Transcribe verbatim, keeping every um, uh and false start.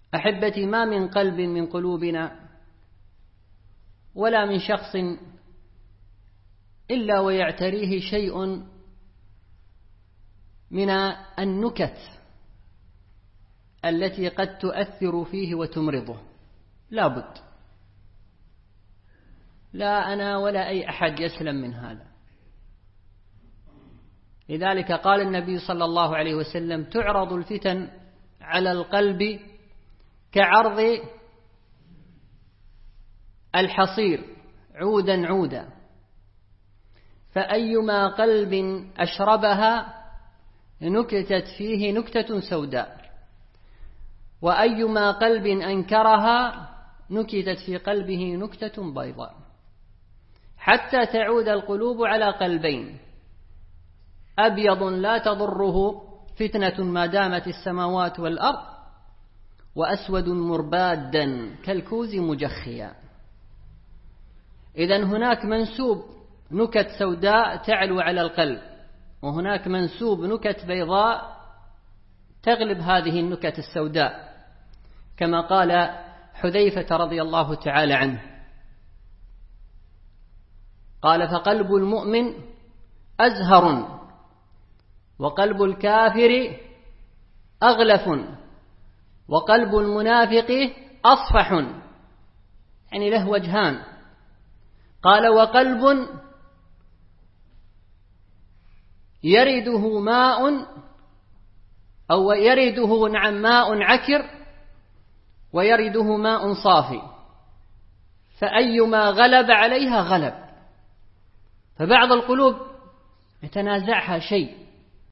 أحبتي، ما من قلب من قلوبنا ولا من شخص إلا ويعتريه شيء من النكت التي قد تؤثر فيه وتمرضه، لا بد، لا أنا ولا أي أحد يسلم من هذا. لذلك قال النبي صلى الله عليه وسلم: تعرض الفتن على القلب كعرض الحصير عودا عودا، فأيما قلب أشربها نكتت فيه نكتة سوداء، وأيما قلب أنكرها نكتت في قلبه نكتة بيضاء، حتى تعود القلوب على قلبين: أبيض لا تضره فتنة ما دامت السماوات والأرض، وأسود مربادا كالكوز مجخيا. إذن هناك منسوب نكت سوداء تعلو على القلب، وهناك منسوب نكت بيضاء تغلب هذه النكت السوداء، كما قال حذيفة رضي الله تعالى عنه، قال: فقلب المؤمن أزهر، وقلب الكافر أغلف، وقلب المنافق أصفح، يعني له وجهان. قال: وقلب يرده ماء أو يرده نعم ماء عكر، ويرده ماء صافي، فأيما غلب عليها غلب. فبعض القلوب يتنازعها شيء،